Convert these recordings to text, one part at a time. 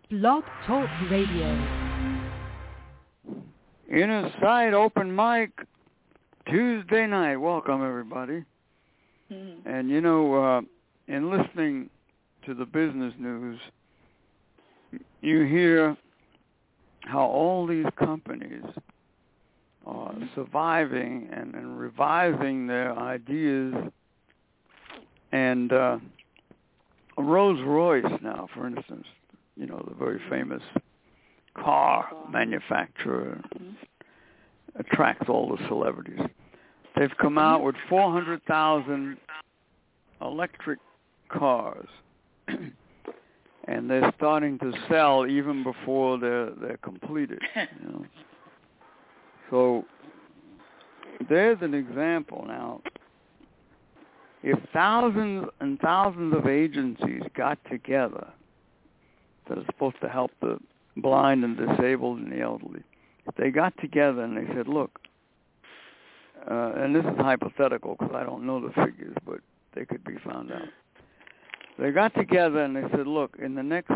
Blog Talk Radio. Inner Sight Open Mic, Tuesday night. Welcome, everybody. Mm-hmm. And, you know, in listening to the business news, you hear how all these companies are surviving and revising their ideas. And Rolls-Royce now, for instance, you know, the very famous car manufacturer, attracts all the celebrities. They've come out with 400,000 electric cars, and they're starting to sell even before they're completed. You know? So there's an example now. If thousands and thousands of agencies got together that are supposed to help the blind and disabled and the elderly, if they got together and they said, look, and this is hypothetical because I don't know the figures, but they could be found out. They got together and they said, look, in the next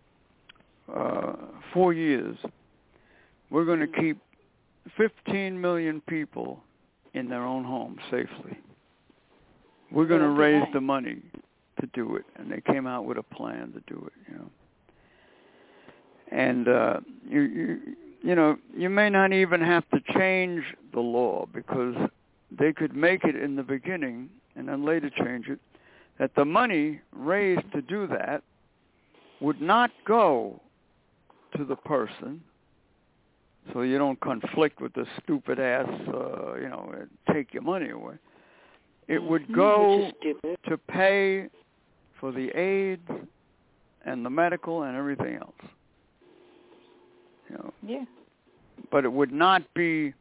4 years, we're going to keep 15 million people in their own homes safely. We're going to raise the money to do it. And they came out with a plan to do it, you know. And you know, you may not even have to change the law because they could make it in the beginning and then later change it, that the money raised to do that would not go to the person, so you don't conflict with the stupid ass, you know, take your money away. It would go to pay for the aids and the medical and everything else. You know. Yeah. But it would not be,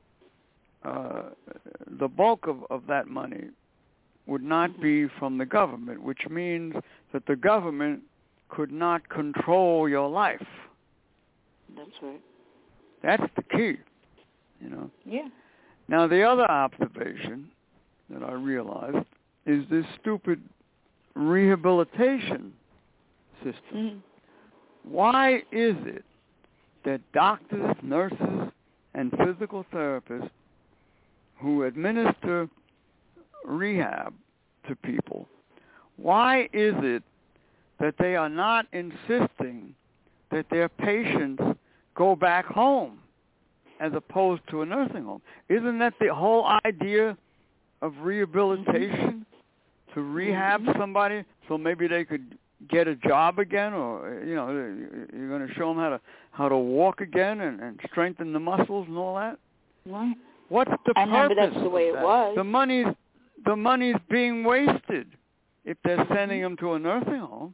the bulk of that money would not be from the government, which means that the government could not control your life. That's right. That's the key, you know. Yeah. Now, the other observation that I realized is this stupid rehabilitation system. Mm-hmm. Why is it that doctors, nurses, and physical therapists who administer rehab to people, why is it that they are not insisting that their patients go back home as opposed to a nursing home? Isn't that the whole idea of rehabilitation, to rehab somebody so maybe they could get a job again, or, you know, you're going to show them how to walk again and strengthen the muscles and all that? Right. What's the purpose? I remember that's the way it was. The money's being wasted if they're sending them to a nursing home.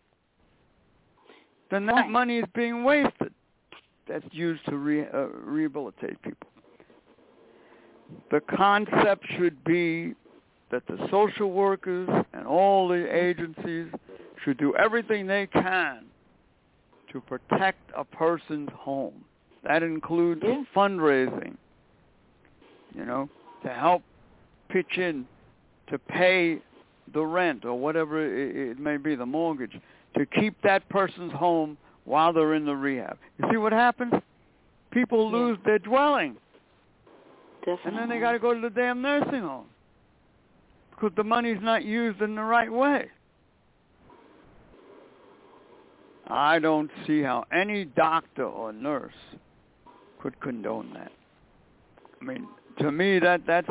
Then that money is being wasted. That's used to rehabilitate people. The concept should be that the social workers and all the agencies should do everything they can to protect a person's home. That includes fundraising, you know, to help pitch in to pay the rent or whatever it may be, the mortgage, to keep that person's home while they're in the rehab. You see what happens? People lose their dwelling. Definitely. And then they got to go to the damn nursing home because the money's not used in the right way. I don't see how any doctor or nurse could condone that. I mean, to me, that's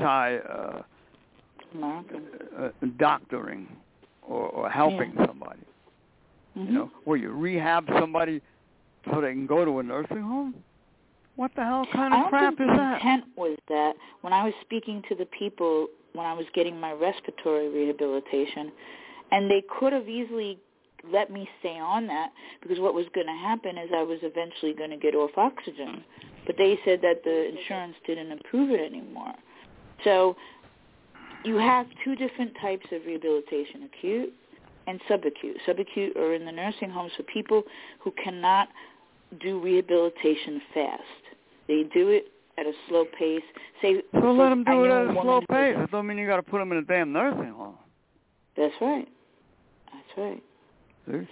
anti-doctoring or helping somebody. You know, where you rehab somebody so they can go to a nursing home? What the hell kind of crap is that? I don't think the intent was that. When I was speaking to the people, when I was getting my respiratory rehabilitation, and they could have easily let me stay on that, because what was going to happen is I was eventually going to get off oxygen. But they said that the insurance didn't approve it anymore. So you have two different types of rehabilitation, acute and subacute. Subacute are in the nursing homes for people who cannot do rehabilitation fast. They do it at a slow pace. So let them do it at a slow pace. That don't mean you got to put them in a damn nursing home. That's right. That's right. See?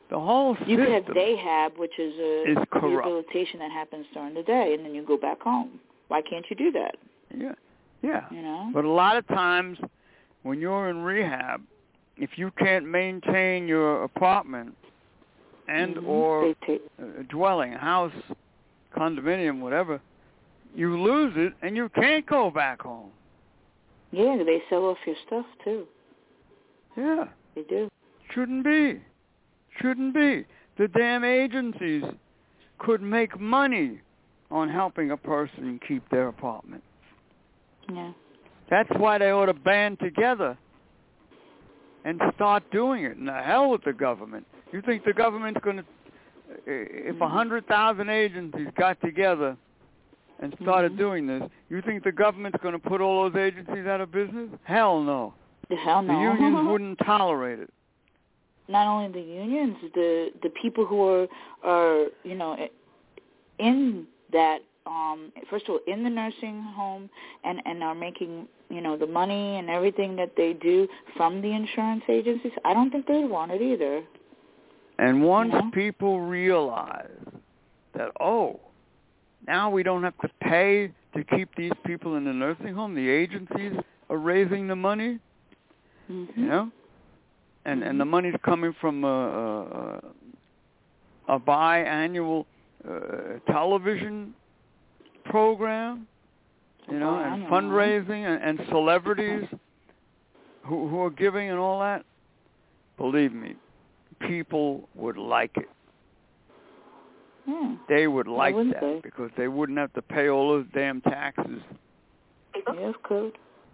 The whole system. You could have dayhab, which is corrupt. Rehabilitation that happens during the day, and then you go back home. Why can't you do that? Yeah. You know? But a lot of times when you're in rehab, if you can't maintain your apartment and or dwelling, house, condominium, whatever, you lose it and you can't go back home. Yeah, they sell off your stuff too. Yeah. They do. Shouldn't be. The damn agencies could make money on helping a person keep their apartment. Yeah. That's why they ought to band together and start doing it. And the hell with the government. You think the government's going to, if 100,000 agencies got together and started doing this, you think the government's going to put all those agencies out of business? Hell no. Hell no. The unions wouldn't tolerate it. Not only the unions, the people who are you know, in that, first of all, in the nursing home and are making, you know, the money and everything that they do from the insurance agencies, I don't think they'd want it either. And once people realize that, now we don't have to pay to keep these people in the nursing home, the agencies are raising the money, you know, and the money's coming from a biannual television program, you know, and fundraising and celebrities who are giving and all that. Believe me, people would like it. They would like that because they wouldn't have to pay all those damn taxes. Yes, could.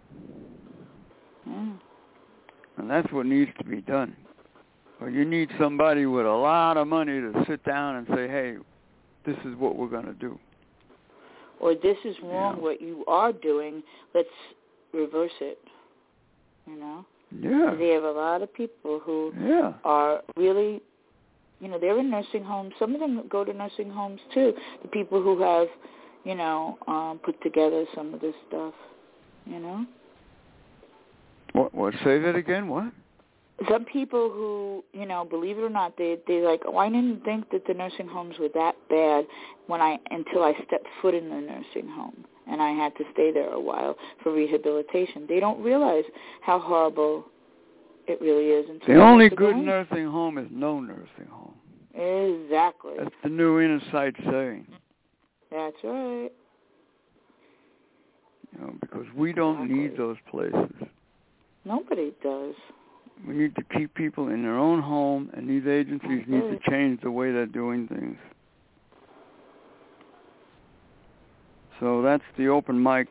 And that's what needs to be done. Or you need somebody with a lot of money to sit down and say, hey, this is what we're going to do. Or this is wrong, what you are doing. Let's reverse it, you know? Yeah. They have a lot of people who are really, you know, they're in nursing homes. Some of them go to nursing homes, too. The people who have, you know, put together some of this stuff, you know? What? Say that again? What? Some people who, you know, believe it or not, they're like, I didn't think that the nursing homes were that bad until I stepped foot in the nursing home, and I had to stay there a while for rehabilitation. They don't realize how horrible it really is. The only good nursing home is no nursing home. Exactly. That's the new inner sight saying. That's right. You know, because we don't need those places. Nobody does. We need to keep people in their own home, and these agencies need to change the way they're doing things. So that's the open mic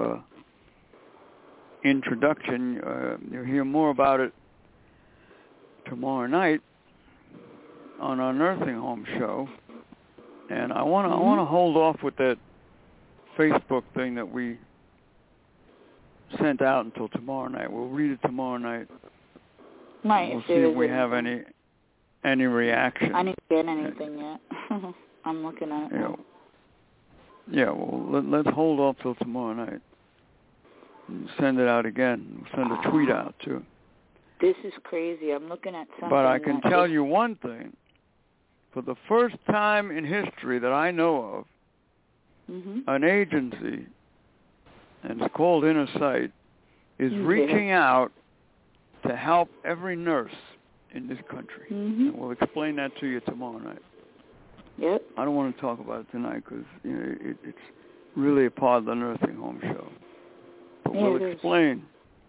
introduction. You'll hear more about it tomorrow night on our nursing home show. And I want to hold off with that Facebook thing that we sent out until tomorrow night. We'll read it tomorrow night. Right. We'll see if we have any reaction. I didn't get anything yet. I'm looking at it now. Yeah, well, let's hold off till tomorrow night. And send it out again. We'll send a tweet out, too. This is crazy. I'm looking at something. But I can tell you one thing. For the first time in history that I know of, an agency, and it's called Inner Sight, is reaching out to help every nurse in this country. And we'll explain that to you tomorrow night. Yep. I don't want to talk about it tonight because it's really a part of the nursing home show. But we'll explain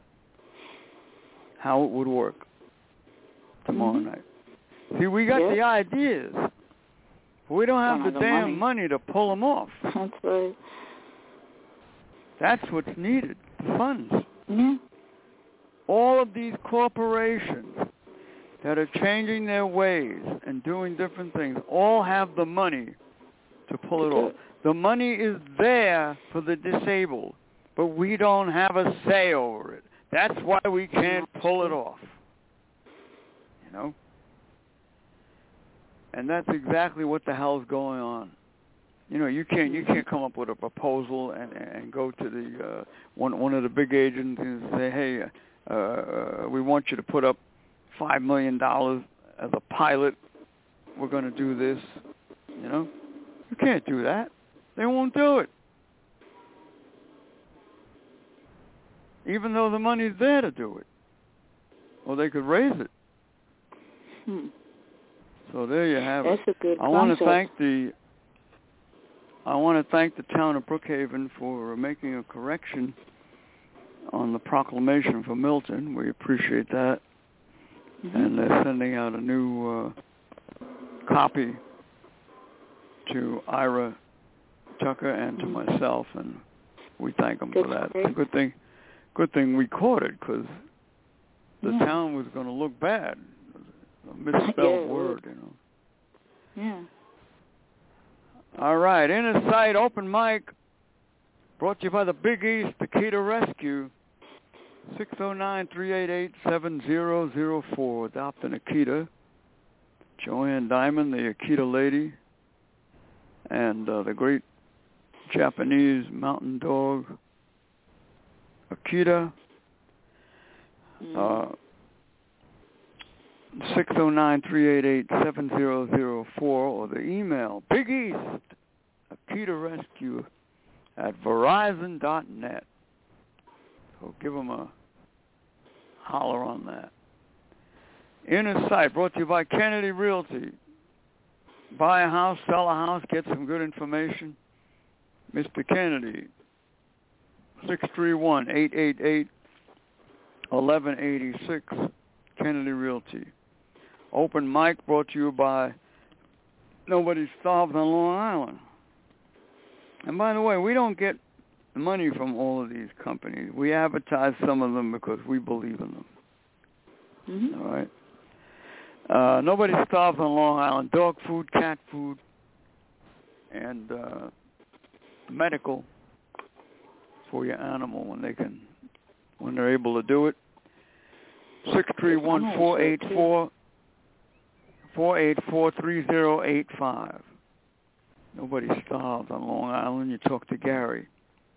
how it would work tomorrow night. See, we got the ideas, but we don't have the damn money to pull them off. That's right. That's what's needed, the funds. Yeah. All of these corporations that are changing their ways and doing different things all have the money to pull it off. The money is there for the disabled, but we don't have a say over it. That's why we can't pull it off. You know? And that's exactly what the hell's going on. You know, you can't come up with a proposal and go to the one of the big agencies and say, hey, we want you to put up $5 million as a pilot we're going to do this. You know, you can't do that. They won't do it. Even though the money's there to do it. Or they could raise it. So there you have it. That's a good I want to thank the town of Brookhaven for making a correction on the proclamation for Milton. We appreciate that. And they're sending out a new copy to Ira Tucker and to myself, and we thank them for that. It's a good thing we caught it, because the town was going to look bad. A misspelled word, you know. Yeah. All right, Inner Sight Open Mic, brought to you by the Big East Akita Rescue, 609-388-7004. Adopt an Akita. Joanne Diamond, the Akita lady, and the great Japanese mountain dog, Akita. 609-388-7004, or the email, Big East Akita Rescue @verizon.net. So give them a holler on that. Inner Sight, brought to you by Kennedy Realty. Buy a house, sell a house, get some good information. Mr. Kennedy, 631-888-1186, Kennedy Realty. Open Mic, brought to you by Nobody Starves on Long Island. And by the way, we don't get money from all of these companies. We advertise some of them because we believe in them. All right? Nobody Starves on Long Island. Dog food, cat food, and medical for your animal when they're able to do it. 631-484-3085. Nobody Starves on Long Island. You talk to Gary.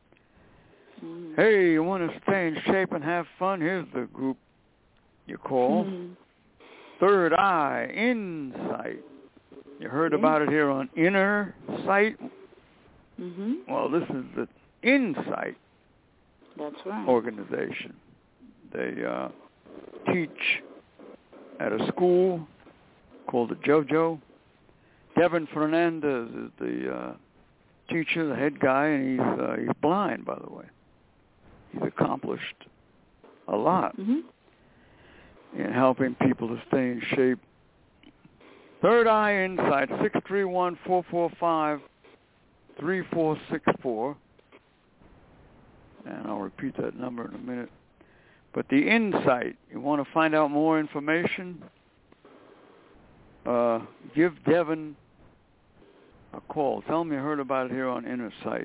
Hey, you want to stay in shape and have fun? Here's the group you call. Third Eye Insight. You heard about it here on Inner Sight? Well, this is the Insight organization. They teach at a school called the JoJo. Devin Fernandez is the teacher, the head guy, and he's blind, by the way. He's accomplished a lot in helping people to stay in shape. Third Eye Insight, 631-445-3464. And I'll repeat that number in a minute. But the Insight, you want to find out more information? Give Devin a call. Tell him you heard about it here on Inner Sight.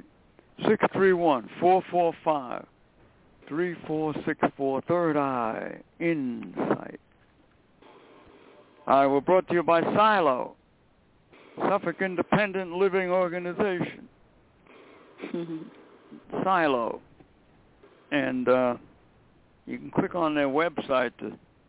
631-445-3464. Third Eye Insight. All right, we're brought to you by Silo, Suffolk Independent Living Organization. Silo. And you can click on their website to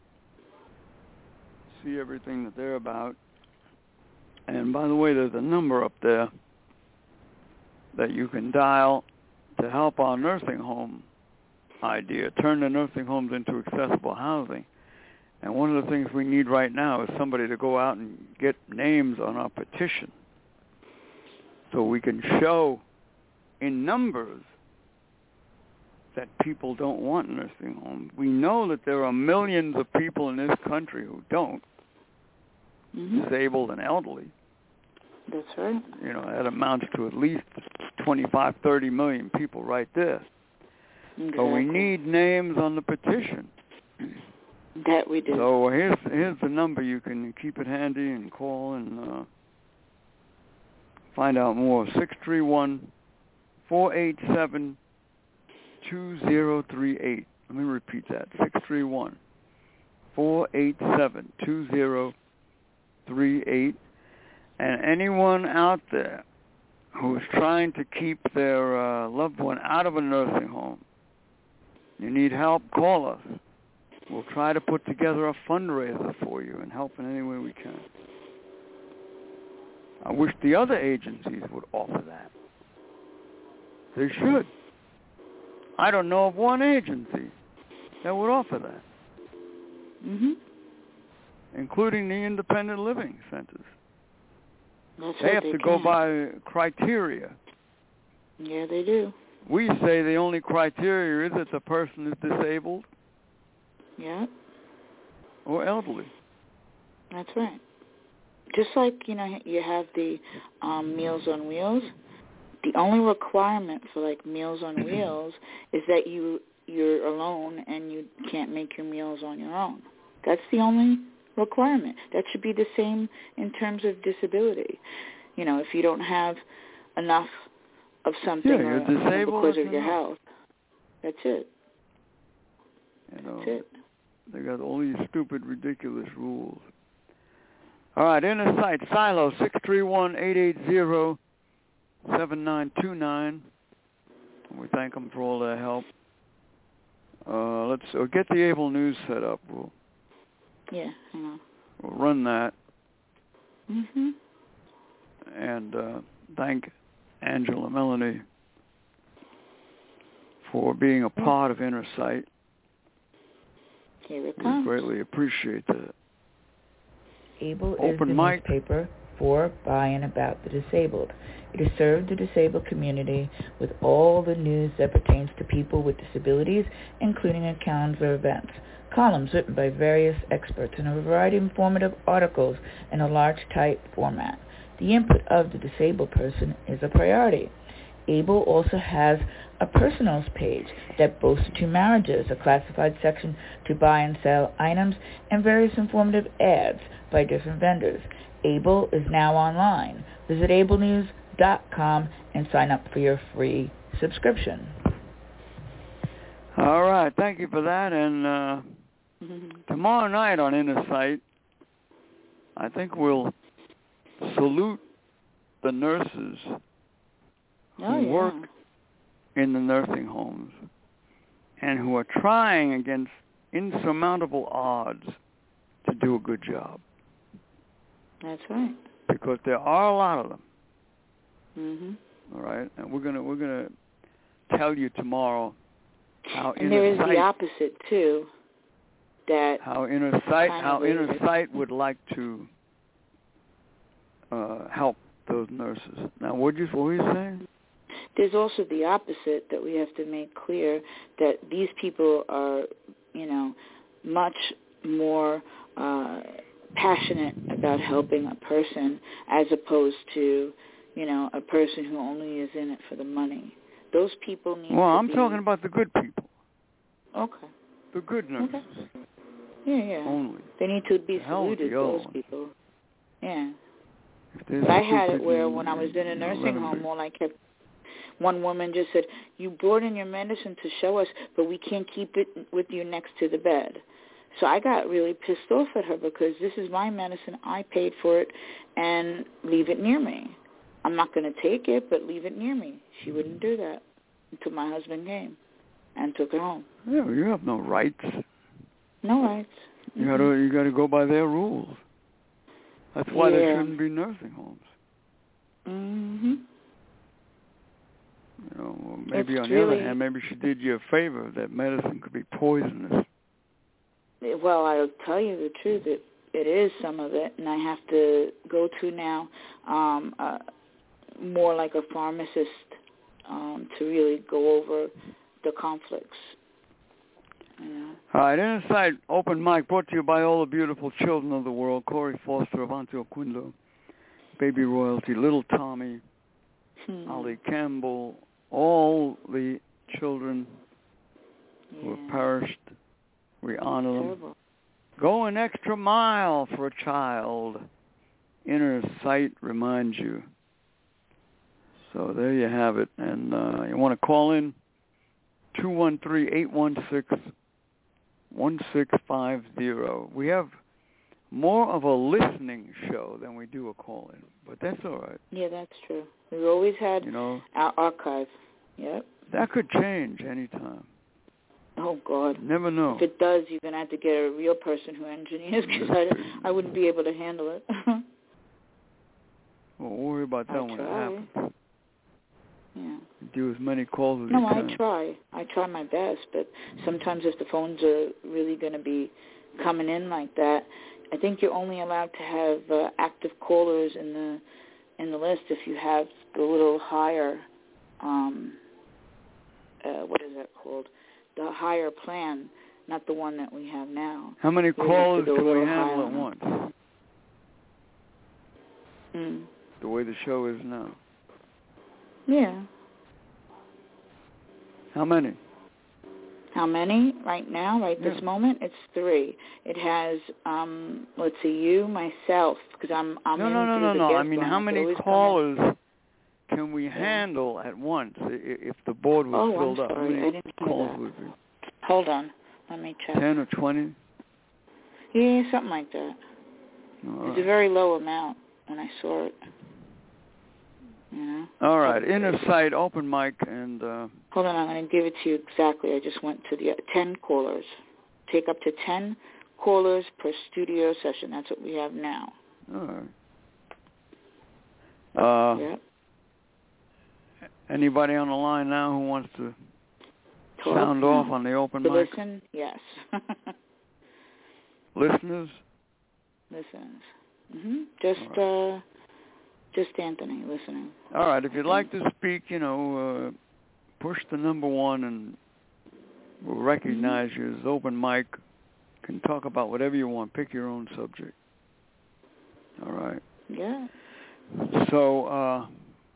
see everything that they're about. And by the way, there's a number up there that you can dial to help our nursing home idea, turn the nursing homes into accessible housing. And one of the things we need right now is somebody to go out and get names on our petition so we can show in numbers that people don't want nursing homes. We know that there are millions of people in this country who don't, disabled and elderly. That's right. You know, that amounts to at least 25, 30 million people right there. Exactly. So we need names on the petition. That we do. So here's the number. You can keep it handy and call and find out more. 631-487-2038. Let me repeat that. 631-487-2038. And anyone out there who's trying to keep their loved one out of a nursing home, you need help, call us. We'll try to put together a fundraiser for you and help in any way we can. I wish the other agencies would offer that. They should. I don't know of one agency that would offer that. Including the independent living centers. They have to go by criteria. Yeah, they do. We say the only criteria is that the person is disabled. Yeah. Or elderly. That's right. Just like, you have the Meals on Wheels. The only requirement for, like, Meals on Wheels is that you're alone and you can't make your meals on your own. That's the only requirement. That should be the same in terms of disability. If you don't have enough of something you're disabled because of your health, that's it. That's it. They got all these stupid, ridiculous rules. All right, Inner Sight, Silo, 631-880-7929. We thank them for all their help. Let's get the Able News set up. Hang on. We'll run that. Mm-hmm. And thank Angela Melanie for being a part of Inner Sight. Here it comes. We greatly appreciate that. Able Open is the mic. newspaper for, by, and about the disabled. It has served the disabled community with all the news that pertains to people with disabilities, including accounts of events, columns written by various experts, and a variety of informative articles in a large type format. The input of the disabled person is a priority. Able also has a personals page that boasts 2 marriages, a classified section to buy and sell items, and various informative ads by different vendors. Able is now online. Visit ablenews.com and sign up for your free subscription. All right, thank you for that. And tomorrow night on Inner Sight, I think we'll salute the nurses who work in the nursing homes and who are trying against insurmountable odds to do a good job. That's right. Because there are a lot of them. Mm-hmm. All right, and we're gonna tell you tomorrow how and there is the opposite too. That how Inner Sight would like to help those nurses. Now, what were you saying? There's also the opposite that we have to make clear, that these people are, much more passionate about helping a person as opposed to, a person who only is in it for the money. Those people need I'm talking about the good people. Okay. The good nurses. Okay. Yeah. Only. They need to be saluted, those people. Yeah. But I had it where when I was in a nursing home, one woman just said, "You brought in your medicine to show us, but we can't keep it with you next to the bed." So I got really pissed off at her because this is my medicine. I paid for it, and leave it near me. I'm not going to take it, but leave it near me. She wouldn't do that until my husband came and took it home. Yeah, you have no rights. No rights. Mm-hmm. You got to go by their rules. That's why there shouldn't be nursing homes. Mm-hmm. Maybe on the other hand, maybe she did you a favor. That medicine could be poisonous. Well, I'll tell you the truth. It is some of it, and I have to go to now more like a pharmacist to really go over the conflicts. All right, Inner Sight Open Mic brought to you by all the beautiful children of the world. Corey Foster, Avanti Oquindo, Baby Royalty, Little Tommy, Ali Campbell, all the children who have perished. We honor them. Go an extra mile for a child. Inner Sight reminds you. So there you have it. And you want to call in 213-816-1650. We have more of a listening show than we do a call-in, but that's all right. Yeah, that's true. We've always had our archive. Yep. That could change anytime. Oh, God. Never know. If it does, you're going to have to get a real person who engineers because I wouldn't be able to handle it. Well, about that when it happens. Yeah. Do as many calls as you can. No, I try. I try my best, but sometimes if the phones are really going to be coming in like that, I think you're only allowed to have active callers in the list if you have the little higher, what is that called? The higher plan, not the one that we have now. How many callers can we handle at once? The way the show is now. Yeah. How many? How many? Right now, this moment, it's 3. It has, let's see, you, myself, because I'm No. I mean, how many callers can we handle at once if the board was filled up? Sorry. How many I didn't hear calls that. would be? Hold on. Let me check. 10 or 20? Yeah, something like that. It's a very low amount when I saw it. You know? All right. Inner Sight, open mic, and... Hold on, I'm going to give it to you exactly. I just went to the 10 callers. Take up to 10 callers per studio session. That's what we have now. All right. Yep. Anybody on the line now who wants to sound off on the open mic? Listen? Yes. Listeners? Listeners. Just Anthony listening. All right. If you'd like to speak, push the number 1 and we'll recognize you as open mic. Can talk about whatever you want. Pick your own subject. All right. Yeah. So,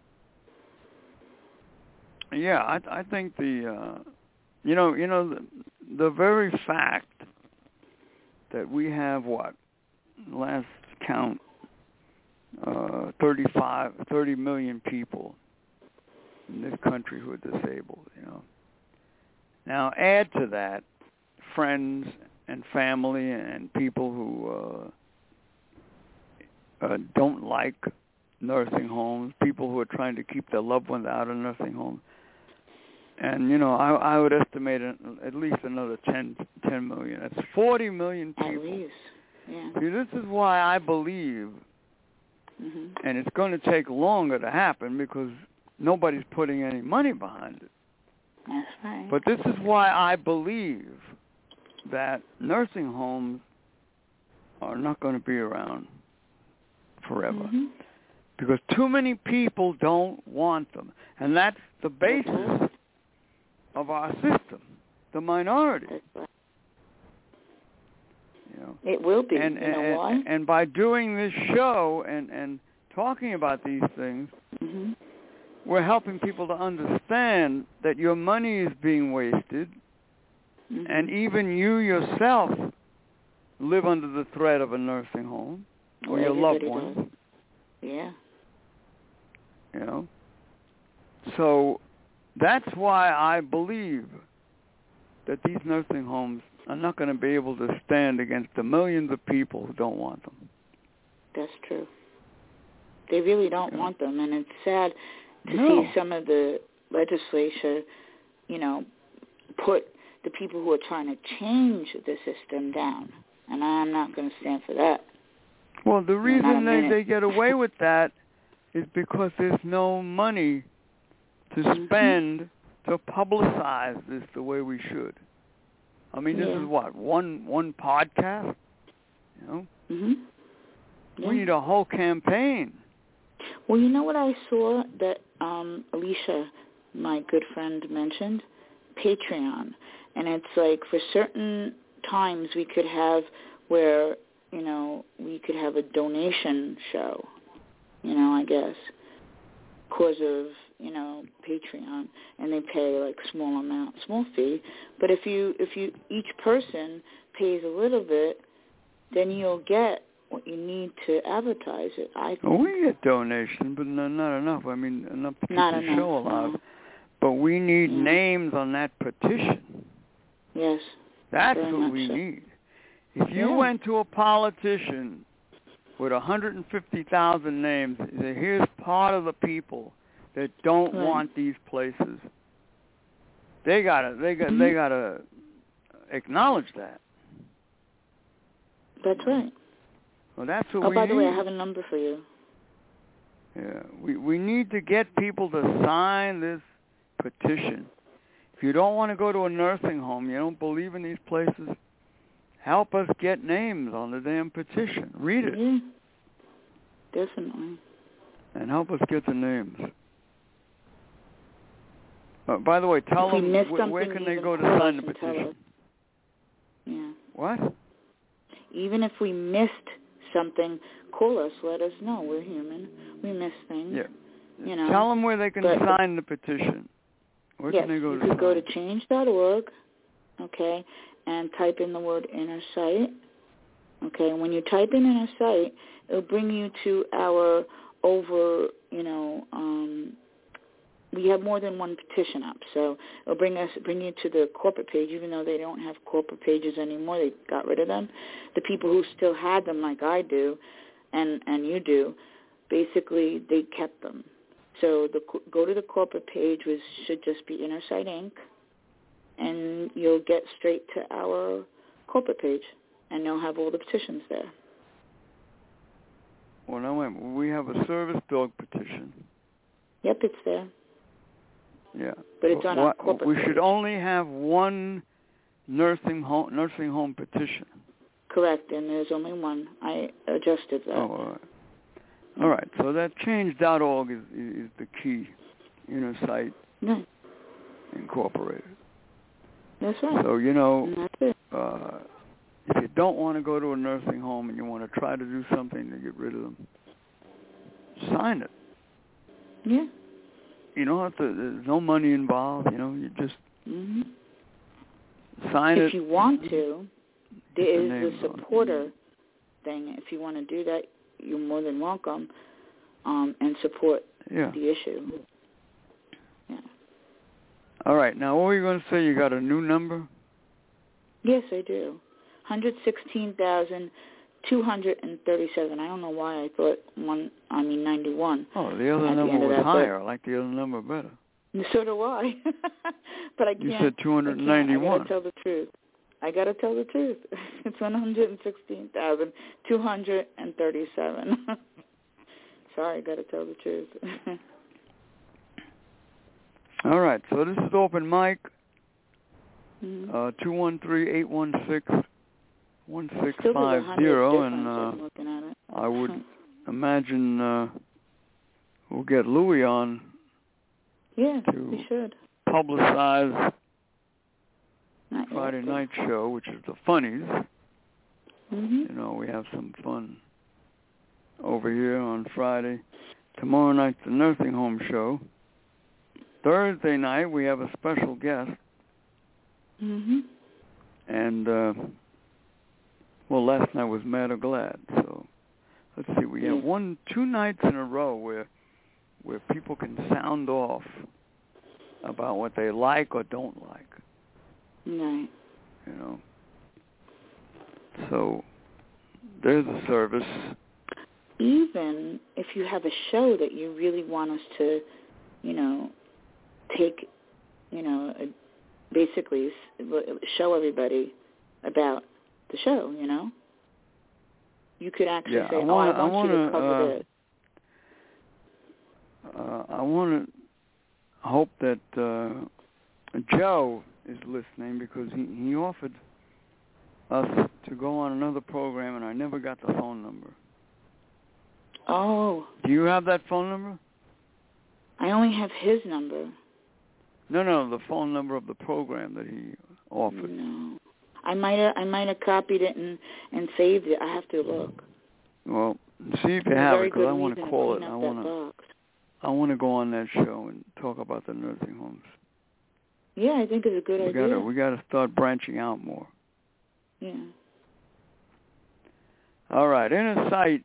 I think the very fact that we have last count 30 million people in this country who are disabled, Now add to that friends and family and people who don't like nursing homes, people who are trying to keep their loved ones out of nursing homes. And, I would estimate at least another 10 million. That's 40 million people. At least, yeah. See, this is why I believe, and it's going to take longer to happen because nobody's putting any money behind it. That's right. But this is why I believe that nursing homes are not going to be around forever. Because too many people don't want them. And that's the basis of our system, the minority. It will be. And, you know why? And by doing this show and talking about these things, we're helping people to understand that your money is being wasted, and even you yourself live under the threat of a nursing home or your loved ones. Does. Yeah. So that's why I believe that these nursing homes are not going to be able to stand against the millions of people who don't want them. That's true. They really don't want them, and it's sad to see some of the legislature, put the people who are trying to change the system down, and I'm not going to stand for that. Well, the reason they get away with that is because there's no money to spend to publicize this the way we should. I mean, this is one podcast, We need a whole campaign. Well, you know what I saw that Alicia, my good friend, mentioned? Patreon. And it's like for certain times we could have where, we could have a donation show, I guess, because of, Patreon, and they pay like small fee. But if each person pays a little bit, then you'll get what you need to advertise it, I think. Well, we get donations, but not enough. I mean, enough to keep the show alive. No. But we need names on that petition. Yes. That's what we need. If you went to a politician with 150,000 names, here's part of the people that don't want these places. They gotta acknowledge that. That's right. Well, that's what we need. By the way, I have a number for you. Yeah, we need to get people to sign this petition. If you don't want to go to a nursing home, you don't believe in these places, help us get names on the damn petition. Read it. Yeah, definitely. And help us get the names. By the way, tell them where can they go to sign the petition. Yeah. What? Even if we missed something, call us. Let us know. We're human. We miss things. Yeah. You know. Tell them where they can sign the petition. Where can they go to sign? You could go to change.org, okay, and type in the word inner sight. Okay, and when you type in inner sight, it'll bring you to our we have more than one petition up, so it'll bring you to the corporate page, even though they don't have corporate pages anymore. They got rid of them. The people who still had them, like I do, and you do, basically they kept them. So go to the corporate page, which should just be Inner Sight Inc., and you'll get straight to our corporate page, and they'll have all the petitions there. Well, no, wait. We have a service dog petition. Yep, it's there. Yeah. But it's on our corporate We page. should only have one nursing home petition. Correct, and there's only one. I adjusted that. Oh, all right. All right, so that change.org is the key. Inner Sight Incorporated. That's right. So, and that's it. If you don't want to go to a nursing home and you want to try to do something to get rid of them, sign it. Yeah. You don't have to, there's no money involved, you just sign it. If you want to, there is the supporter thing. If you want to do that, you're more than welcome, and support the issue. Yeah. All right. Now, what were you going to say? You got a new number? Yes, I do. 116,237. I don't know why I thought 91. Oh, the other number was higher. I like the other number better. So do I. But I can't. You said 291. I got to tell the truth. It's 116,237. Sorry, I got to tell the truth. All right, so this is open mic. 213-816-1650, and I would imagine we'll get Louie on. Yeah, to we should publicize Friday night show, which is the Funnies. We have some fun over here on Friday. Tomorrow night's the nursing home show. Thursday night we have a special guest. And last night was Mad or Glad. So let's see, we have 2 nights in a row where people can sound off about what they like or don't like. Right. So there's a service. Even if you have a show that you really want us to, take, basically show everybody about the show, You could actually say, I want you to cover this. I want to hope that Joe is listening, because he offered us to go on another program, and I never got the phone number. Oh. Do you have that phone number? I only have his number. No, the phone number of the program that he offered. No. I might have copied it and saved it. I have to look. Well, see if you have it, because I want to call it. I want to go on that show and talk about the nursing homes. Yeah, I think it's a good idea. We got to start branching out more. Yeah. All right, Inner Sight,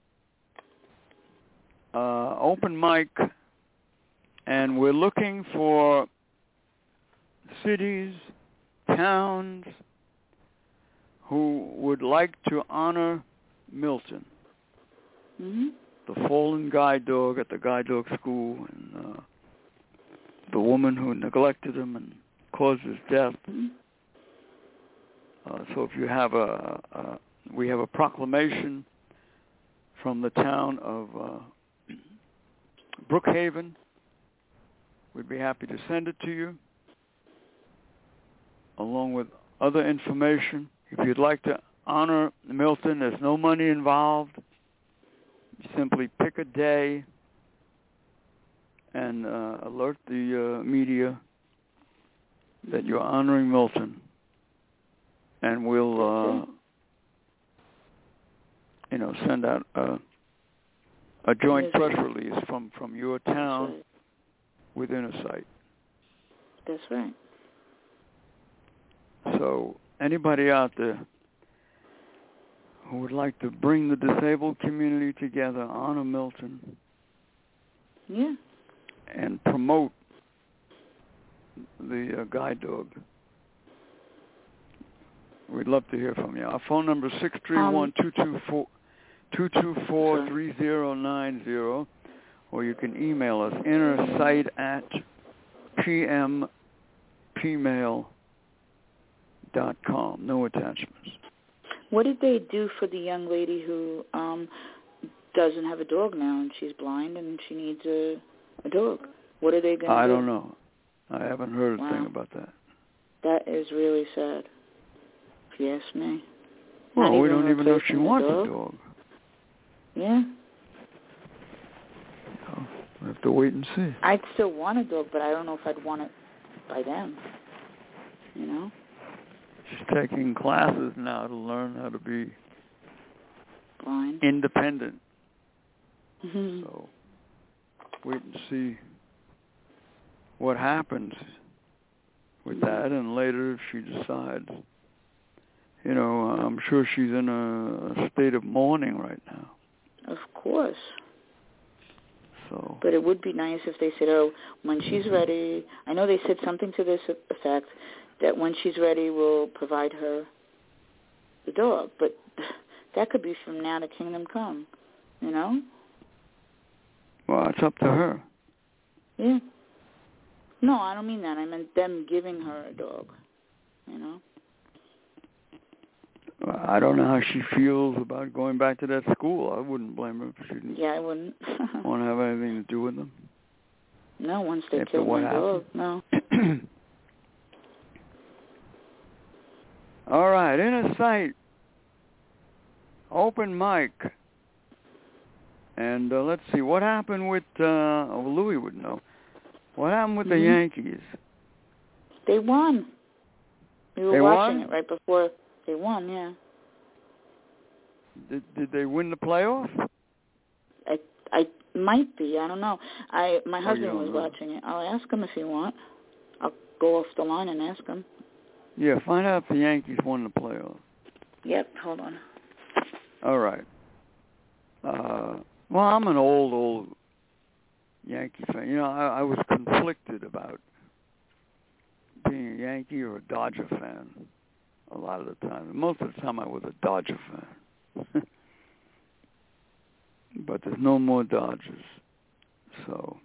open mic, and we're looking for cities, towns who would like to honor Milton, the fallen guide dog at the guide dog school, and the woman who neglected him and caused his death. So if you have we have a proclamation from the town of Brookhaven. We'd be happy to send it to you, along with other information. If you'd like to honor Milton, there's no money involved. You simply pick a day and alert the media that you're honoring Milton, and we'll, send out a joint press release from your town with Insight. That's right. So anybody out there who would like to bring the disabled community together, honor Milton, and promote the guide dog, we'd love to hear from you. Our phone number is 631-224-3090, or you can email us, innersight@pmail.com. No attachments. What did they do for the young lady who doesn't have a dog now, and she's blind and she needs a dog? What are they going to do? I don't know. I haven't heard a thing about that. That is really sad, if you ask me. Well, we don't even know if she wants a dog. Yeah. We have to wait and see. I'd still want a dog, but I don't know if I'd want it by them. She's taking classes now to learn how to be blind, independent. Mm-hmm. So wait and see what happens with that, and later if she decides, I'm sure she's in a state of mourning right now. Of course. So. But it would be nice if they said, when she's ready, I know they said something to this effect, that when she's ready, we'll provide her the dog. But that could be from now to Kingdom Come, Well, it's up to her. Yeah. No, I don't mean that. I meant them giving her a dog, I don't know how she feels about going back to that school. I wouldn't blame her if she didn't. Yeah, I wouldn't. Want to have anything to do with them. No, once they kill my dog, no. All right, Inner Sight, open mic. And let's see, what happened with, Louis would know. What happened with the Yankees? They won. We were watching it right before they won, yeah. Did they win the playoffs? I might be. I don't know. My husband was watching it. I'll ask him if you want. I'll go off the line and ask him. Yeah, find out if the Yankees won the playoffs. Yep, hold on. All right. Well, I'm an old Yankee fan. I was conflicted about being a Yankee or a Dodger fan a lot of the time. Most of the time I was a Dodger fan. But there's no more Dodgers. So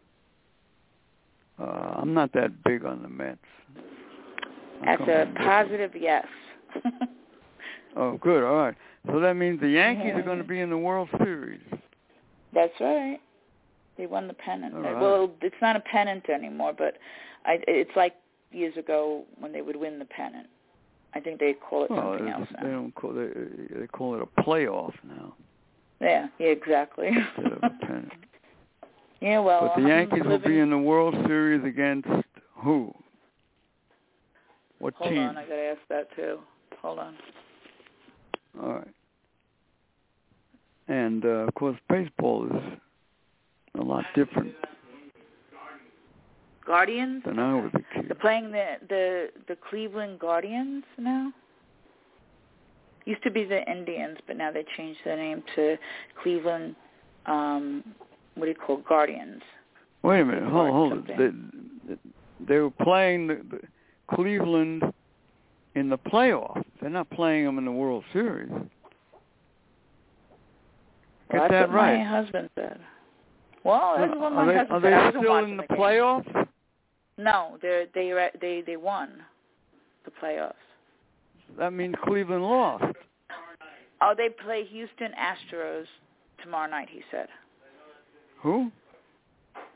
I'm not that big on the Mets. That's a positive yes. Oh, good. All right. So that means the Yankees are going to be in the World Series. That's right. They won the pennant. Right. Well, it's not a pennant anymore, but it's like years ago when they would win the pennant. I think they call it something else now. They don't call they call it a playoff now. Yeah, exactly. Instead of a pennant. Yeah, well. But the Yankees will be in the World Series against who? What team? Hold on, I got to ask that too. Hold on. All right. And, of course, baseball is a lot different. Guardians? Than I was a kid. They're playing the Cleveland Guardians now? Used to be the Indians, but now they changed their name to Cleveland, Guardians. Wait a minute. Hold it. They were playing the Cleveland in the playoffs. They're not playing them in the World Series. Well, Get that right. My husband said. Well, that's what my husband said. Are they still in the playoffs? No, they won the playoffs. That means Cleveland lost. Oh, they play Houston Astros tomorrow night, he said. Who?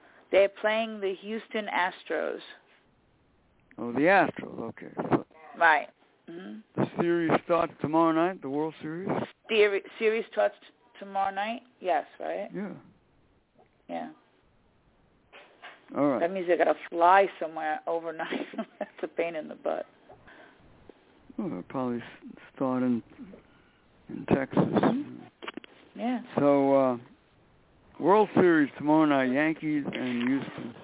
They're playing the Houston Astros. Oh, the Astros. Okay. So Right. Mm-hmm. the series starts tomorrow night, the World Series? Series starts tomorrow night? Yes, right? Yeah. Yeah. All right. That means they got to fly somewhere overnight. That's a pain in the butt. Well, they'll probably start in Texas. Mm-hmm. Yeah. So, World Series tomorrow night, Yankees and Houston.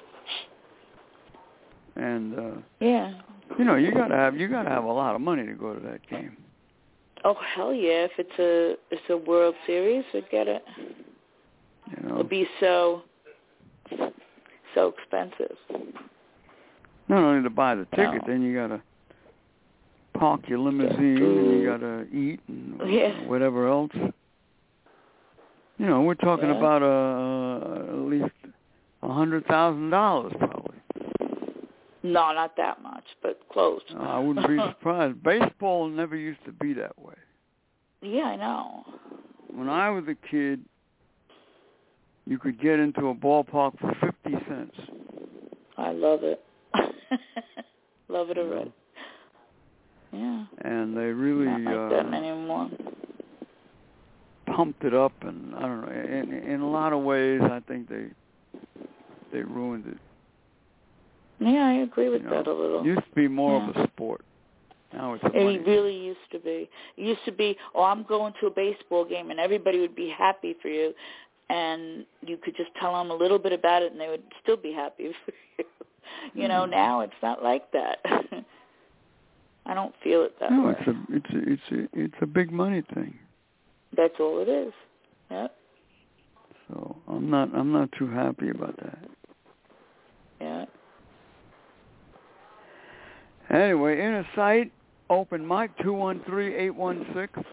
And yeah. You know, you gotta have a lot of money to go to that game. Oh hell yeah! If it's a World Series, forget it. You know, it'll be so expensive. Not only to buy the ticket, then you gotta park your limousine and you gotta eat and whatever else. You know, we're talking about at least $100,000 probably. No, not that much, but close. I wouldn't be surprised. Baseball never used to be that way. Yeah, I know. When I was a kid, you could get into a ballpark for 50 cents. I love it. Love it already. Yeah. And they really not like that anymore. Pumped it up, and I don't know. In a lot of ways, I think they ruined it. Yeah, I agree with that a little. It used to be more of a sport. Now it's a money It really used to be. It used to be, I'm going to a baseball game, and everybody would be happy for you, and you could just tell them a little bit about it, and they would still be happy for you. You know, now it's not like that. I don't feel it that way. No, it's a big money thing. That's all it is. Yep. So I'm not too happy about that. Yeah. Anyway, Inner Sight, open mic, 213-816-1650.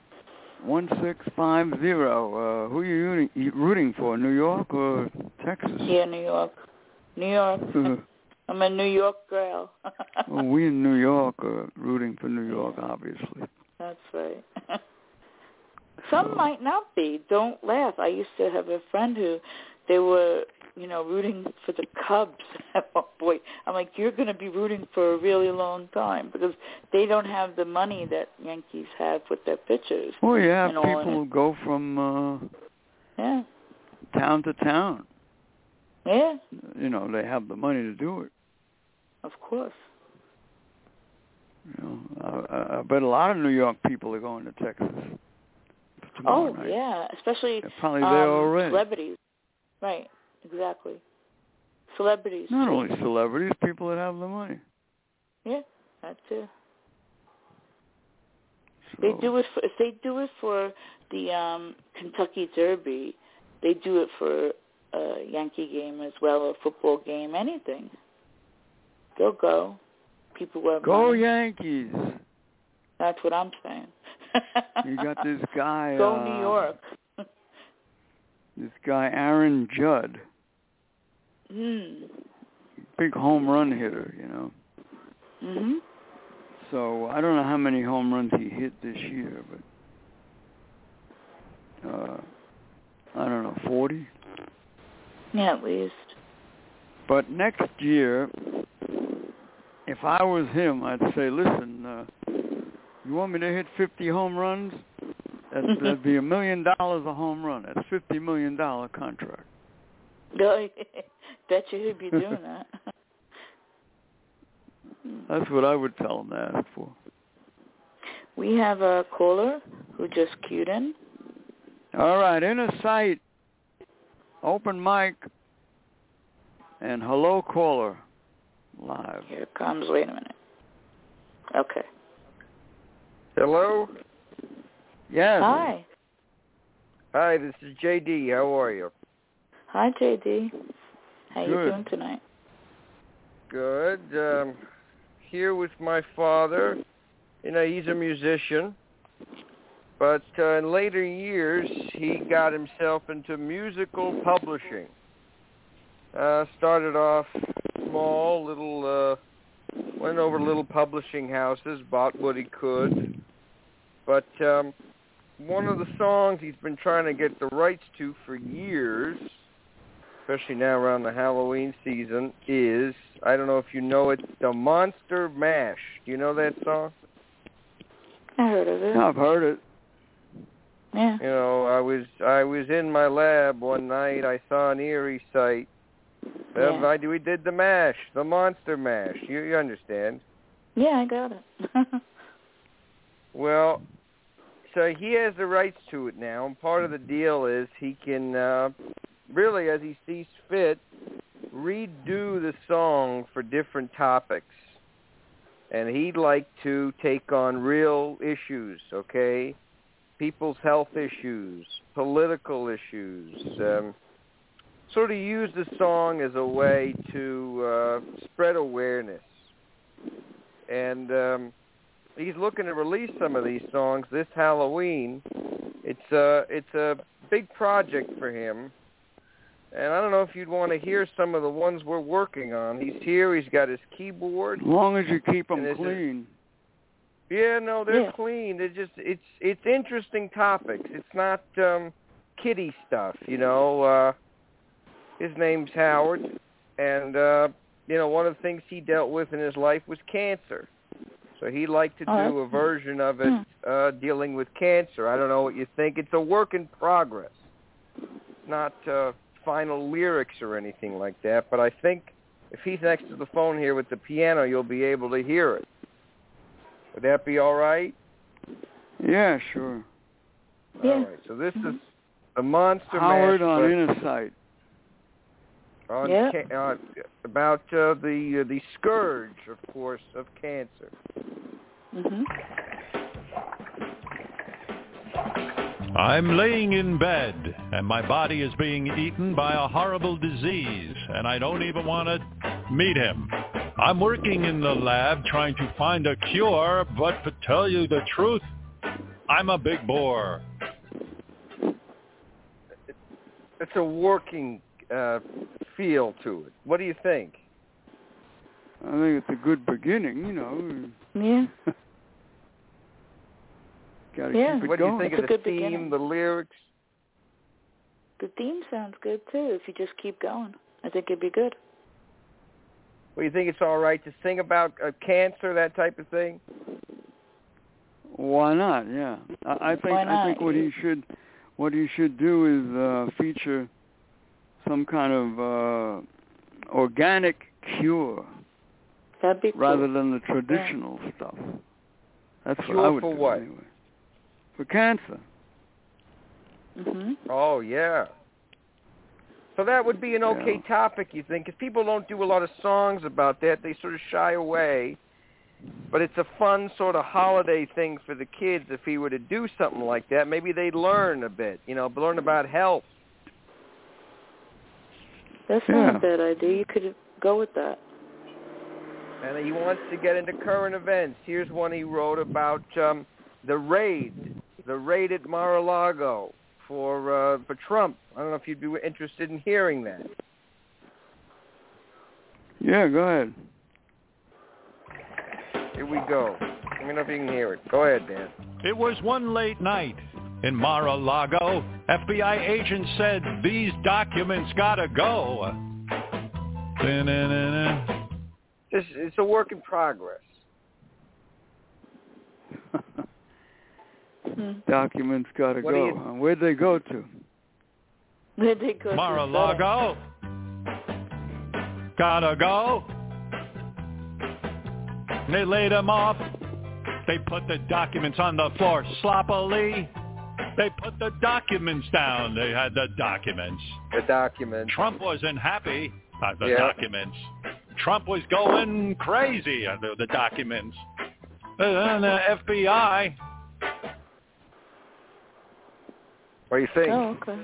Who are you rooting for, New York or Texas? Yeah, New York. New York. I'm a New York girl. Well, we in New York are rooting for New York, obviously. That's right. Some might not be. Don't laugh. I used to have a friend who they were, rooting for the Cubs at one point. I'm like, you're going to be rooting for a really long time because they don't have the money that Yankees have with their pitchers. Well, yeah, people who go from town to town. Yeah. They have the money to do it. Of course. I bet a lot of New York people are going to Texas tomorrow night. Yeah, especially they're probably there already. Celebrities. Right, exactly. Celebrities. Not only celebrities, people that have the money. Yeah, that too. So, If they do it for the Kentucky Derby, they do it for a Yankee game as well, a football game, anything. They'll go. People who have go money. Yankees. That's what I'm saying. You got this guy. Go New York. This guy Aaron Judd. Big home run hitter, Mhm. So I don't know how many home runs he hit this year, but I don't know, 40? Yeah, at least. But next year, if I was him, I'd say, listen, you want me to hit 50 home runs? That'd be $1 million a home run. That's $50 million contract. Bet you he'd be doing that. That's what I would tell him to ask for. We have a caller who just queued in. All right, Inner Sight, open mic, and hello, caller, live. Here it comes. Wait a minute. Okay. Hello? Yes. Hi. Hi, this is JD. How are you? Hi, JD. How you Good. doing tonight? Good. Here with my father. He's a musician. But in later years, he got himself into musical publishing. Started off small, went over little publishing houses, bought what he could. But one of the songs he's been trying to get the rights to for years especially now around the Halloween season, is, I don't know if you know it, the Monster Mash. Do you know that song? I heard of it. I've heard it. Yeah. You know, I was in my lab one night. I saw an eerie sight. Yeah. We did the mash, the Monster Mash. You understand? Yeah, I got it. Well, so he has the rights to it now, and part of the deal is he can really, as he sees fit, redo the song for different topics. And he'd like to take on real issues, okay? People's health issues, political issues, sort of use the song as a way to spread awareness. And he's looking to release some of these songs this Halloween. It's a big project for him. And I don't know if you'd want to hear some of the ones we're working on. He's here. He's got his keyboard. As long as you keep them clean. Yeah, no, they're clean. They're just it's interesting topics. It's not kiddie stuff, you know. His name's Howard, and you know, one of the things he dealt with in his life was cancer. So he'd like to do a version of it dealing with cancer. I don't know what you think. It's a work in progress. It's not final lyrics or anything like that, but I think if he's next to the phone here with the piano, you'll be able to hear it. Would that be all right? Yeah, sure. Yeah. All right. So this is the Monster Howard Mash. on Inner Sight. About the scourge, of course, of cancer. Mhm. I'm laying in bed, and my body is being eaten by a horrible disease, and I don't even want to meet him. I'm working in the lab trying to find a cure, but to tell you the truth, I'm a big bore. It's a working feel to it. What do you think? I think it's a good beginning, you know. Yeah. Gotta keep it What do you going. think of the theme, the lyrics? The theme sounds good, too, if you just keep going. I think it'd be good. Well, you think it's all right to sing about cancer, that type of thing? Why not? Yeah, I think what he should do is feature some kind of organic cure. That'd be cool. Rather than the traditional stuff. That's cure what I would for do what? Anyway. For cancer. Mhm. Oh yeah. So that would be an okay topic, you think? If people don't do a lot of songs about that, they sort of shy away. But it's a fun sort of holiday thing for the kids. If he were to do something like that, maybe they'd learn a bit, you know, learn about health. That's not a bad idea. You could go with that. And he wants to get into current events. Here's one he wrote about the raid at Mar-a-Lago for Trump. I don't know if you'd be interested in hearing that. Yeah, go ahead. Here we go. Let me know if you can hear it. Go ahead, Dan. It was one late night in Mar-a-Lago. FBI agents said these documents gotta go. It's a work in progress. Documents gotta go. Where'd they go to? Where'd they go to? Mar-a-Lago. Gotta go. They laid him off. They put the documents on the floor sloppily. They put the documents down. They had the documents. The documents. Trump wasn't happy at the documents. Trump was going crazy under the documents. And the FBI. What do you think? Oh, okay.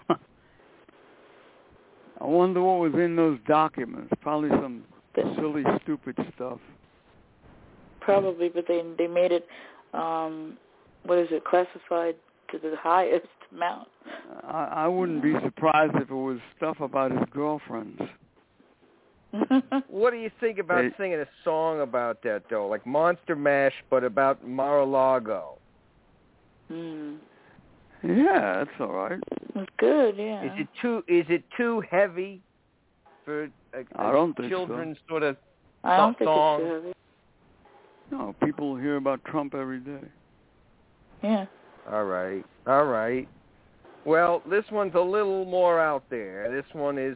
I wonder what was in those documents. Probably some silly, stupid stuff. Probably, but they made it, classified to the highest amount. I wouldn't be surprised if it was stuff about his girlfriends. What do you think about singing a song about that, though? Like Monster Mash, but about Mar-a-Lago? Yeah, that's all right. It's good, yeah. Is it too heavy for I don't think children's so. sort of I don't think song? it's too heavy. No, people hear about Trump every day. Yeah. All right. Well, this one's a little more out there. This one's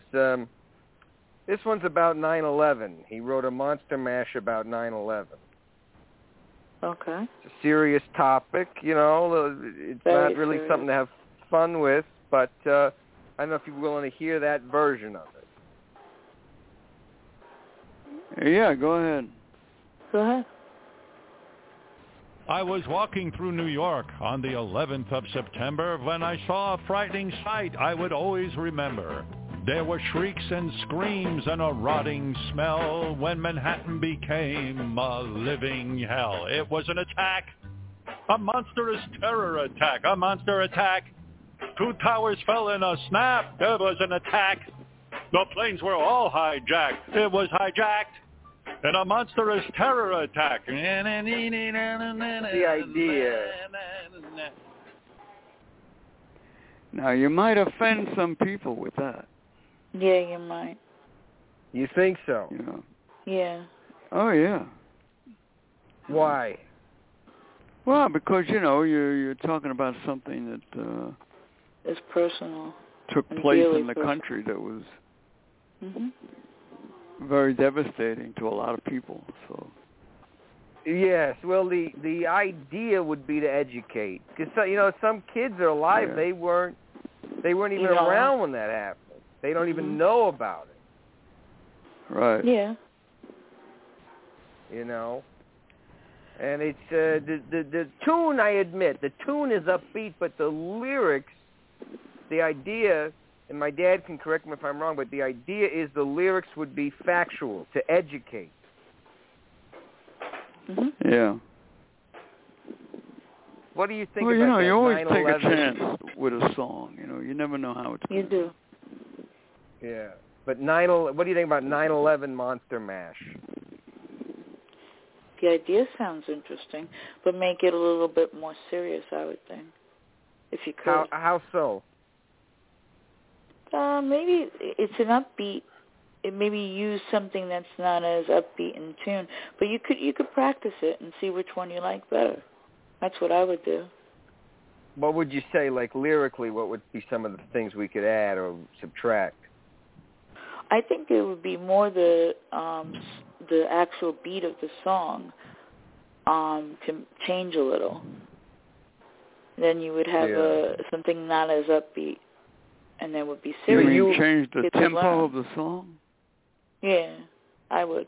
about 9/11. He wrote a monster mash about 9/11. Okay. It's a serious topic, you know. It's Very not really serious. something to have fun with, but I don't know if you're willing to hear that version of it. Yeah, go ahead. Go ahead. I was walking through New York on the 11th of September when I saw a frightening sight I would always remember. There were shrieks and screams and a rotting smell when Manhattan became a living hell. It was an attack, a monstrous terror attack, a monster attack. 2 towers fell in a snap. There was an attack. The planes were all hijacked. It was hijacked. And a monstrous terror attack. The idea. Now, you might offend some people with that. Yeah, you might. You think so? You know. Yeah. Oh, yeah. Why? Well, because, you know, you're talking about something that It's personal. took And place really in the personal. country that was Mhm. very devastating to a lot of people. So. Yes. Well, the idea would be to educate, because you know some kids are alive. Yeah. They weren't even Yeah. around when that happened. They don't even know about it. Right. Yeah. You know. And it's the tune. I admit the tune is upbeat, but the lyrics, the idea. And my dad can correct me if I'm wrong, but the idea is the lyrics would be factual, to educate. Mhm. Yeah. What do you think Well, about you know, that? you always take a 9/11? chance with a song. You know, you never know how it's You going. do. Yeah. But what do you think about 9/11 Monster Mash? The idea sounds interesting, but make it a little bit more serious, I would think, if you could. How so? Maybe it's an upbeat. Maybe use something that's not as upbeat in tune, but you could practice it and see which one you like better. That's what I would do. What would you say, like lyrically? What would be some of the things we could add or subtract? I think it would be more the actual beat of the song to change a little. Then you would have something not as upbeat, and then would be You serious. mean change the Kids would tempo learn. of the song? Yeah, I would.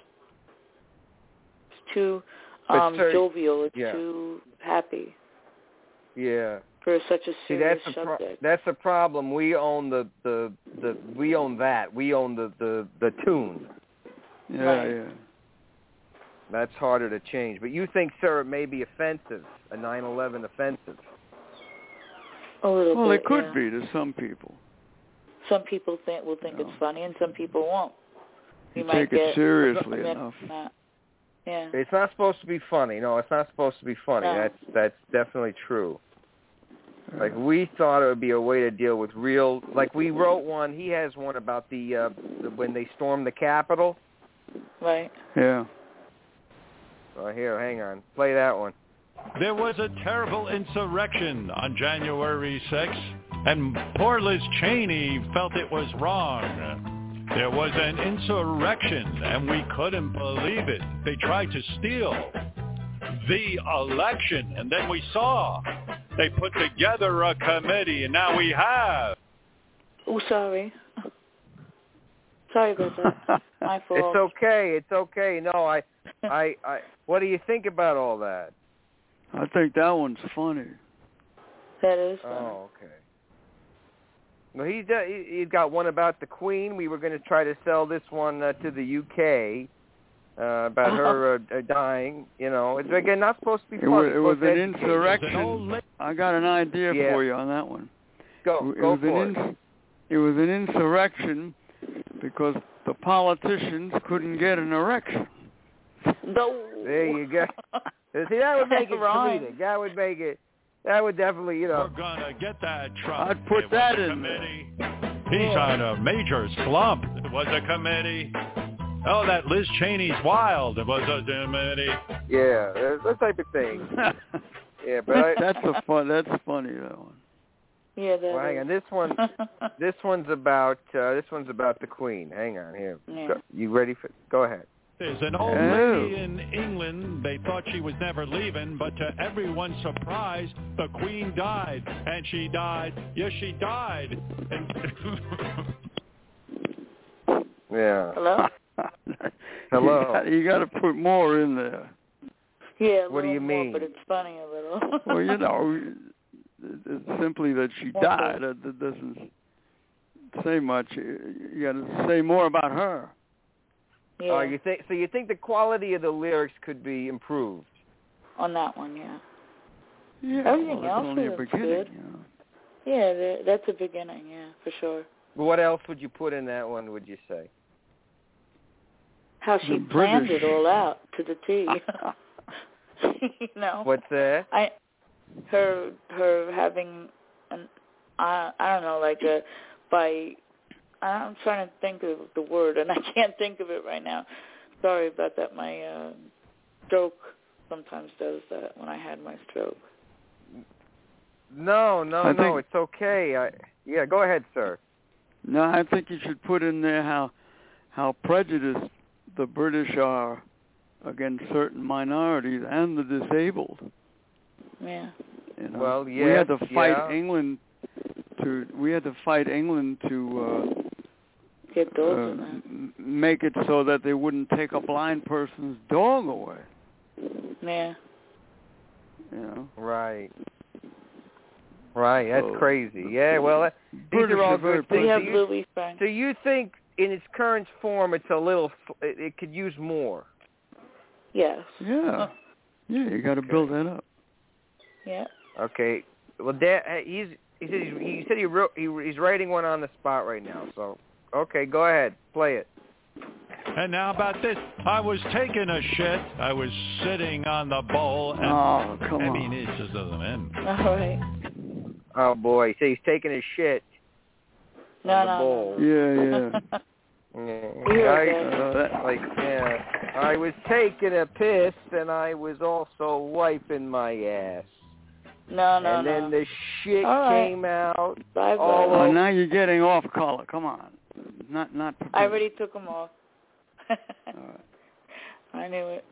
It's too jovial. It's too happy Yeah. for such a See, serious that's subject. that's the problem. We own we own that. We own the tune. Yeah, Right. yeah. That's harder to change. But you think, sir, it may be offensive, a 9/11 offensive? A little Well, bit. it could yeah. be to some people. Some people will think it's funny, and some people won't. You might take it get seriously offended enough. from that. Yeah. It's not supposed to be funny. No, it's not supposed to be funny. No. That's definitely true. Like, we thought it would be a way to deal with real... Like, we wrote one. He has one about the when they stormed the Capitol. Right. Yeah. Oh, here, hang on. Play that one. There was a terrible insurrection on January 6th, and poor Liz Cheney felt it was wrong. There was an insurrection, and we couldn't believe it. They tried to steal the election, and then we saw they put together a committee, and now we have. Oh, sorry. Sorry about that. My fault. It's okay. It's okay. No, I. What do you think about all that? I think that one's funny. That is funny. Oh, okay. Well, he's got one about the Queen. We were going to try to sell this one to the UK about her dying. You know, it's again not supposed to be funny. It was an insurrection. I got an idea for you on that one. Go for it. It was an insurrection because the politicians couldn't get an erection. No. There you go. See, that would make it comedic. That would make it. That would definitely, you know. We're gonna get that Trump. I'd put that in committee. He's on a major slump. It was a committee. Oh, that Liz Cheney's wild. It was a committee. Yeah, that type of thing. Yeah, but that's funny, that one. Yeah, that well, hang on. This one's about the Queen. Hang on here. Yeah. You ready for? Go ahead. There's an old lady in England. They thought she was never leaving, but to everyone's surprise, the Queen died, and she died. Yes, she died. And yeah. Hello. Hello. You got to put more in there. Yeah. What do you mean? But it's funny a little. Well, you know, it's simply that she died. That doesn't say much. You got to say more about her. Yeah. You think the quality of the lyrics could be improved? On that one, yeah. Yeah. Everything well, else it's only a is beginning, good. you know. Yeah, that's a beginning, yeah, for sure. What else would you put in that one, would you say? How she planned it all out to the T. You know. What's that? Her having I don't know, like I'm trying to think of the word and I can't think of it right now. Sorry about that. My stroke sometimes does that when I had my stroke. No, it's okay. Yeah, go ahead, sir. No, I think you should put in there how prejudiced the British are against certain minorities and the disabled. Yeah. You know? Well, yeah. We had to fight England to get those make it so that they wouldn't take a blind person's dog away. Yeah. You know. Right. That's crazy. Yeah, well, these are all good things. So you think in its current form it's a little, it could use more? Yes. Yeah. Yeah, you got to build that up. Yeah. Okay. Well, he said he's writing one on the spot right now. So, okay, go ahead, play it. And now about this. I was taking a shit. I was sitting on the bowl. And, come on. I mean, it just doesn't end. All right. Oh, boy. So he's taking a shit on the bowl. Yeah. I was taking a piss, and I was also wiping my ass. And then the shit came out. Bye-bye. Oh, now you're getting off color. Come on. Not. I already took them off. All right. I knew it.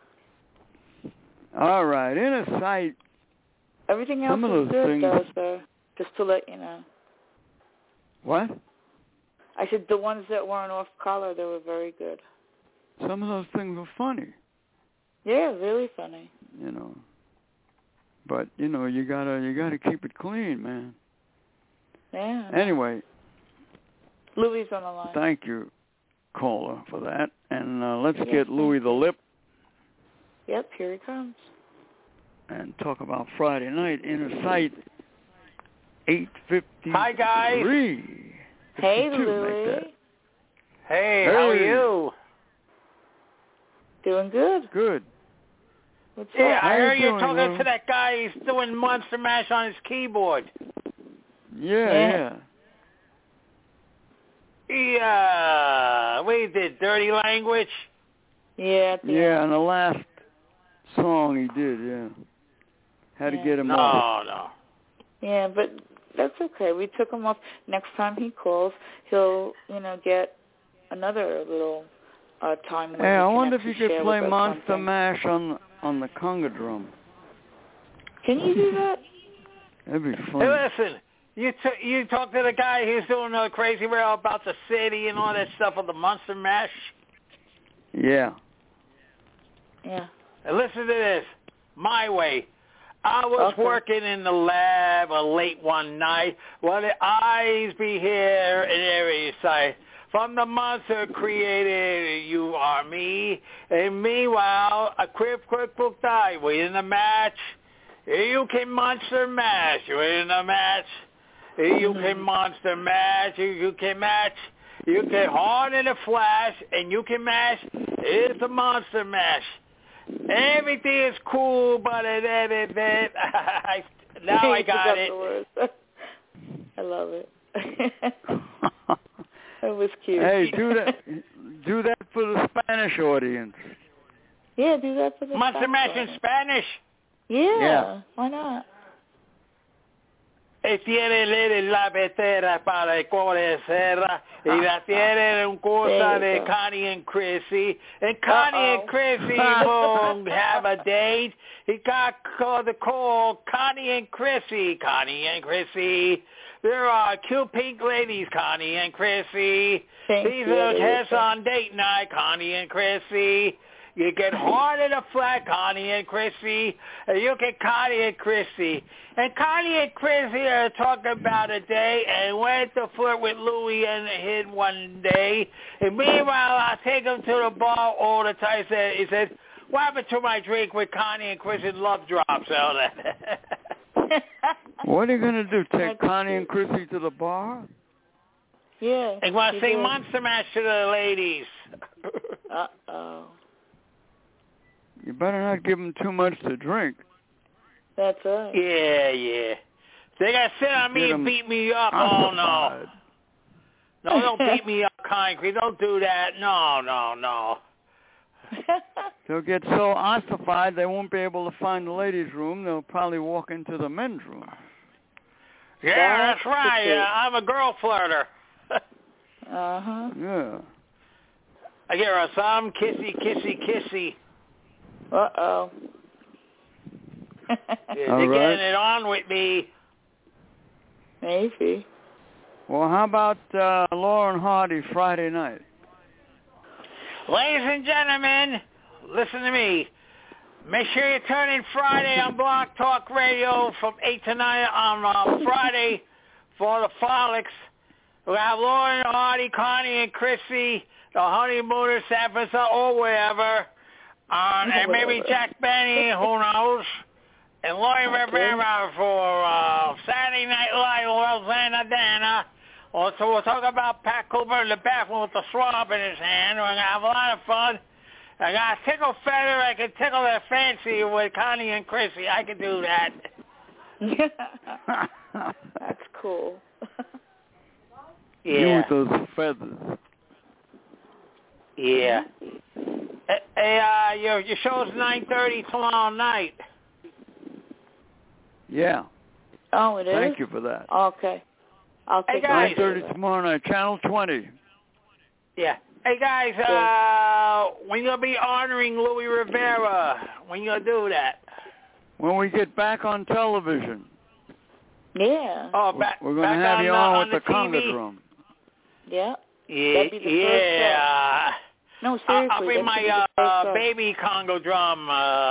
All right. In a sight. Everything else is good, though, sir. Just to let you know. What? I said the ones that weren't off color, they were very good. Some of those things were funny. Yeah, really funny. You know. But you know, you gotta keep it clean, man. Yeah. Anyway. Louis on the line. Thank you, caller, for that. And let's get Louis the Lip. Yep, here he comes. And talk about Friday night. In a sight. 8:53. Hi guys. Hey, Louis. Hey, how are you? Doing good. Good. What's yeah, up? I heard you doing, talking Lou? to that guy. He's doing Monster Mash on his keyboard. Yeah. What he did? Dirty Language? Yeah. Yeah, and the last song he did, yeah. Had to get him off. No. Yeah, but that's okay. We took him off. Next time he calls, he'll, get another little time. Hey, I wonder if you could play Monster Mash on the conga drum. Can you do that? That'd be fun. Hey, listen. You talk to the guy who's doing the crazy rail about the city and all that stuff on the Monster Mash? Yeah. Yeah. And listen to this. My way. I was working in the lab late one night while the eyes be here in every sight. From the monster created, you are me. And meanwhile, a quick will die. We in the match. You can Monster Mash. You in the match. You can Monster Mash. You can match. You can Horn in a Flash. And you can mash. It's a Monster Mash. Everything is cool, but now I got it. I love it. That was cute. Hey, do that for the Spanish audience. Yeah, do that for the Monster Mash in Spanish? Yeah, why not? Tiene la vetera para el colecerra y la tiene un cosa de Connie and Chrissy. And Connie and Chrissy won't have a date. He got the call Connie and Chrissy. Connie and Chrissy. There are cute pink ladies, Connie and Chrissy. These are tests on date night, Connie and Chrissy. You get hard in a flat, Connie and Chrissy, and you get Connie and Chrissy. And Connie and Chrissy are talking about a day and went to flirt with Louie and him one day. And meanwhile, I take him to the bar all the time. He said, what happened to my drink with Connie and Chrissy love drops? What are you going to do, take Connie and Chrissy to the bar? Yeah. And want to sing Monster Mash to the ladies. Uh-oh. You better not give them too much to drink. That's right. Yeah. They got to sit on me and beat me up. Oh, no. No, don't beat me up, concrete. Don't do that. No. They'll get so ossified they won't be able to find the ladies' room. They'll probably walk into the men's room. Yeah, that's right. I'm a girl flirter. Uh-huh. Yeah. I get her some kissy. Uh-oh. They're getting it on with me. Maybe. Well, how about Lauren Hardy Friday night? Ladies and gentlemen, listen to me. Make sure you turn in Friday on Blog Talk Radio from 8 to 9 on Friday for the Frolics. We'll have Lauren Hardy, Connie, and Chrissy, the honeymooners, San Francisco, or wherever. And maybe Jack Benny, who knows. And Lloyd Rivera for Saturday Night Live, Rosanna Dana. Also, we'll talk about Pat Cooper in the bathroom with the swab in his hand. We're going to have a lot of fun. I got a tickle feather. I can tickle their fancy with Connie and Chrissy. I can do that. That's cool. Yeah. You with those feathers. Yeah. Hey, your show's 9:30 tomorrow night. Yeah. Oh, it is? Thank you for that. Okay. I'll take 9:30 tomorrow night, Channel 20. Yeah. Hey, guys, when you going to be honoring Louie Rivera? When you going to do that? When we get back on television. Yeah. Oh, we're going to have you on with the conga drum. Yeah. Yeah. First no, seriously. I'll bring my baby Congo drum.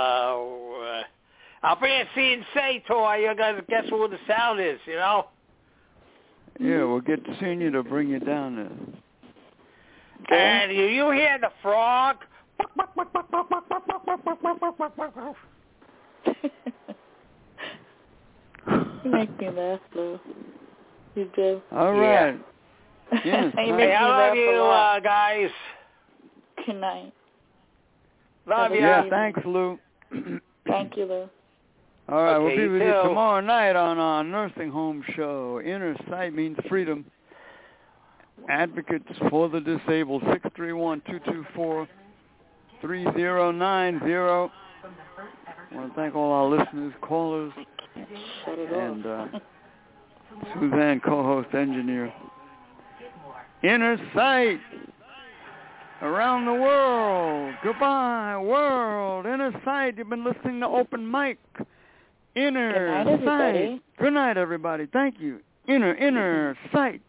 I'll bring a CNC toy. You guys guess who the sound is, you know? Yeah, we'll get Senior to bring you down there. Okay. And you hear the frog? You make me laugh, Lou. You do. All right. Yes. Hey, I love you, guys. Good night. Love you. Yeah, thanks, Lou. Thank you, Lou. All right, we'll be with you tomorrow night on our nursing home show. Inner Sight Means Freedom. Advocates for the Disabled, 631-224-3090. I want to thank all our listeners, callers, and Suzanne, co-host, engineer. Inner Sight around the world. Goodbye, world. Inner Sight. You've been listening to Open Mic. Inner Sight. Good night, everybody. Thank you. Inner Sight.